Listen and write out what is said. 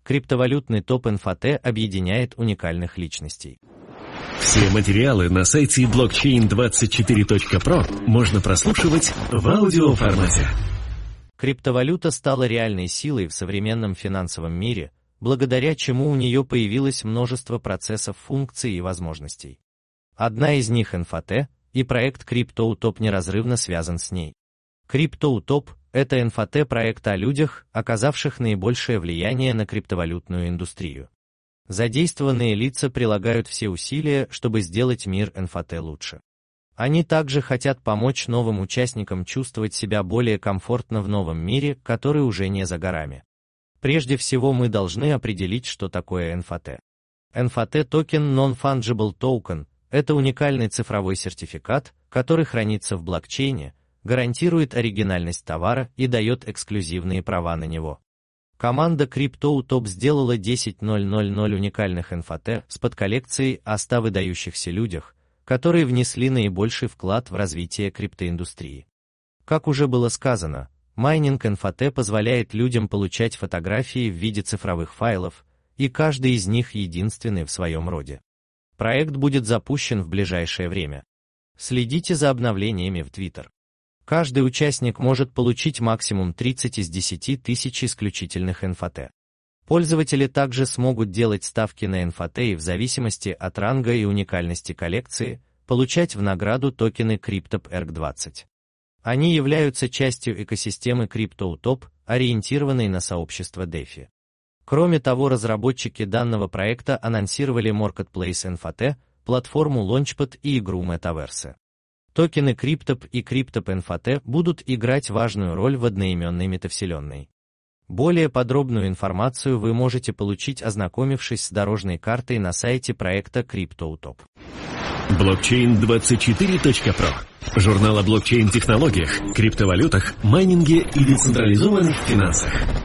Криптовалютный топ-инфо-Т объединяет уникальных личностей. Все материалы на сайте blockchain24.pro можно прослушивать в аудиоформате. Криптовалюта стала реальной силой в современном финансовом мире, благодаря чему у нее появилось множество процессов, функций и возможностей. Одна из них инфо-Т, и проект CryptoUtop неразрывно связан с ней. CryptoUtop – это инфо-Т проект о людях, оказавших наибольшее влияние на криптовалютную индустрию. Задействованные лица прилагают все усилия, чтобы сделать мир инфо-Т лучше. Они также хотят помочь новым участникам чувствовать себя более комфортно в новом мире, который уже не за горами. Прежде всего мы должны определить, что такое инфо-Т. инфо-Т токен Non-Fungible Token – это уникальный цифровой сертификат, который хранится в блокчейне, гарантирует оригинальность товара и дает эксклюзивные права на него. Команда CryptoUtop сделала 10 000 уникальных инфо-Т с подколлекцией о 100 выдающихся людях, которые внесли наибольший вклад в развитие криптоиндустрии. Как уже было сказано, майнинг инфо-Т позволяет людям получать фотографии в виде цифровых файлов, и каждый из них единственный в своем роде. Проект будет запущен в ближайшее время. Следите за обновлениями в Twitter. Каждый участник может получить максимум 30 из 10 тысяч исключительных инфо-Т. Пользователи также смогут делать ставки на инфо-Т и в зависимости от ранга и уникальности коллекции, получать в награду токены CryptoERG20. Они являются частью экосистемы CryptoUtop, ориентированной на сообщество DeFi. Кроме того, разработчики данного проекта анонсировали Marketplace инфо-Т, платформу Launchpad и игру Metaverse. Токены CryptoP и CryptoP инфо-Т будут играть важную роль в одноименной метавселенной. Более подробную информацию вы можете получить, ознакомившись с дорожной картой на сайте проекта CryptoUtop. Blockchain24.pro – журнал о блокчейн-технологиях, криптовалютах, майнинге и децентрализованных финансах.